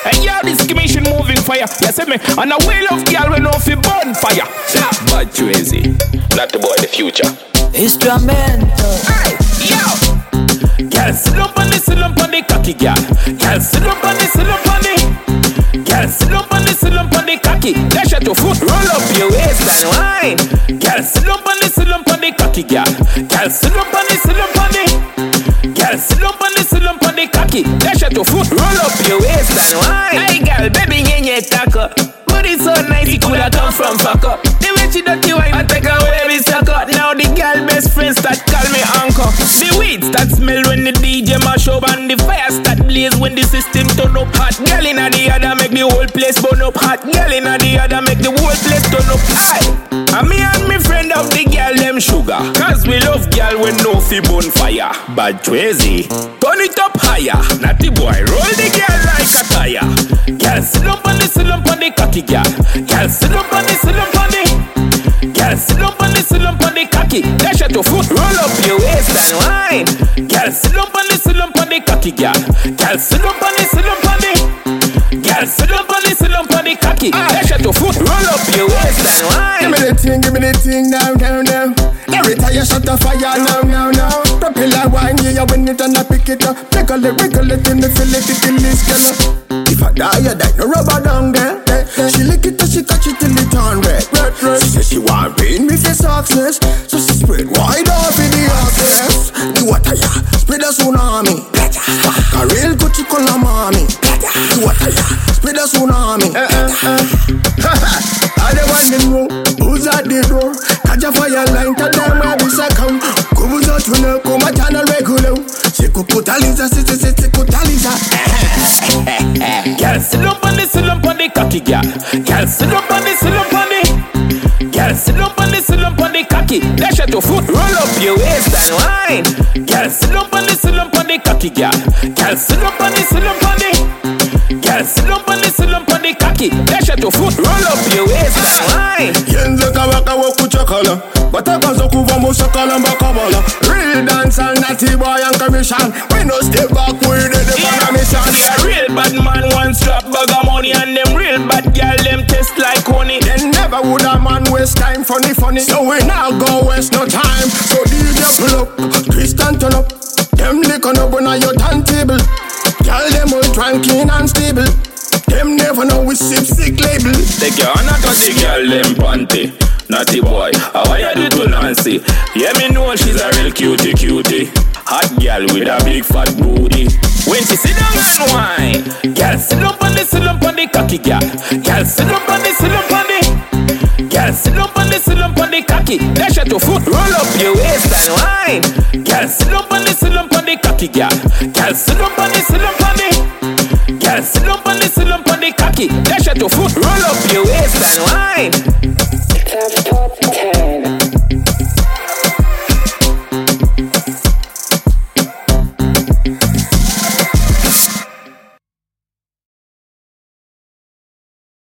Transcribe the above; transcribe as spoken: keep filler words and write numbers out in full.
Hey yo, this commission moving fire. You see me? And a wheel of girl we know fi burn fire. Bad crazy. Not the boy the future. Instrumental. Hey, yo. Girl, sit up on the, sit up on the cocky, girl. Girl, sit up on the, sit up on the. Girl, sit up on the, sit up on the cocky. Dash at your foot, roll up your waist and wine. Girl, sit up on the, sit up on the cocky, girl. Girl, sit up on the, sit up on the. Girl, sit up on the, sit up on the cocky. Dash at your foot, roll up your waist and wine. Hey, girl, baby, yeah, yeah, taco. Booty so nice, it coulda come from fuck up. The way she dirty wine, I take away every sucker. Now the girl best friends that call me uncle. The weeds that smell when the D J mash up, and the fire start blaze when the system turn up. Hot girl inna the other make the whole place burn up. Hot girl inna the other make the whole place turn up. Aye, and me and me friend of the girl them sugar, cause we love girl when no fi bonfire. Bad crazy, turn it up higher. Natty boy roll the girl like a tire. Girl sit up on the, sit up on the cocky, girl. Girl sit up on the, sit up on the. Girl sit up on the, sit up on the cocky. Dash at your foot, roll up your waist and wine. Girl sit up on the, sit up on the cocky, girl. Girl sit up on the, sit up on the. Girl sit up on the, sit up on the cocky. Dash at your foot, roll up your waist and wine. Give me the thing, give me the thing now, now, now. Every time you shut the fire, now, now, now. Propeller wine, yeah, you win it and I pick it up. Wiggle it, wiggle it, in the fill it, it kill this girl. If I die, you die, no rubber down there. She lick it and she touch it till it turn red. She says she want rain with the success, so she spread wide off in the access. The water, yeah, spread a tsunami. A real Gucci color mommy. The water, yeah, spread a tsunami. I don't want to know who's at the door. Catch a fire line, tell them where this account. Come out to know, come out and regular. C'est Kukutaliza, c'est c'est c'est Kukutaliza. Girl, sit up on the, sit up on the cocky, girl. Girl, sit up on the, sit up on the. Girl, sit up on the, sit up on the cocky. Dash at your foot, roll up your waist and wine. Girl, sit up on the, sit up on the cocky, girl. Girl, sit up on the, sit up on the. Girl, sit up on the, sit up on the cocky. Dash at your foot, roll up your waist and wine. Yenze kawaka wakuchakala, bataka zokuva musakala mbakabala. Real dancer, natty boy and commission. We no stay back, we did the yeah. mission. Yeah, real bad man wants strap bag of money, and them real bad girl them taste like honey. Then never would a man waste time, funny, funny. So we now go waste no time. So D J pull up, twist and turn up. Them lick on up on your turntable. Girl them all tranquil and stable. Them never know we sip sick label. Take your honor cause the girl them panty. Naughty boy, how I do to Nancy? Yeah, me know she's a real cutie cutie. Hot girl with a big fat booty. When she sit down and whine, girl sit up on the, sit up on the cocky, girl. Girl sit up on the, sit up on the. Girl sit up on the, sit up on the cocky. Dash at your foot, roll up your waist and wine. Girl sit up on the, sit up on the cocky, girl. Girl sit up on the, sit up on the. Girl sit up on the, sit up on the cocky. Dash at your foot, roll up your waist and wine. Top, top, ten.